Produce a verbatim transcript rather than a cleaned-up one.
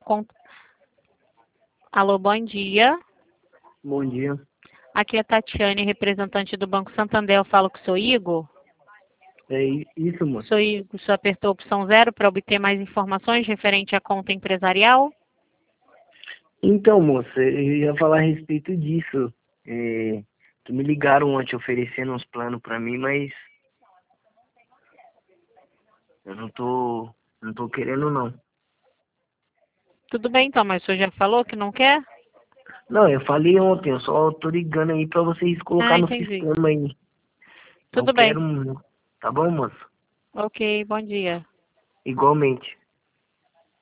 con... Alô, bom dia. Bom dia. Aqui é a Tatiane, representante do Banco Santander. Eu falo com o seu Igor. É isso, moço. Seu Igor, você apertou a opção zero para obter mais informações referente à conta empresarial? Então, moço, eu ia falar a respeito disso. É, que me ligaram ontem oferecendo uns planos pra mim, mas eu não tô, não tô querendo não. Tudo bem então, mas o senhor já falou que não quer? Não, eu falei ontem, eu só tô ligando aí pra vocês colocar Ah, no entendi. sistema aí. Não Tudo bem. quero, não. Tá bom, moço? Ok, bom dia. Igualmente.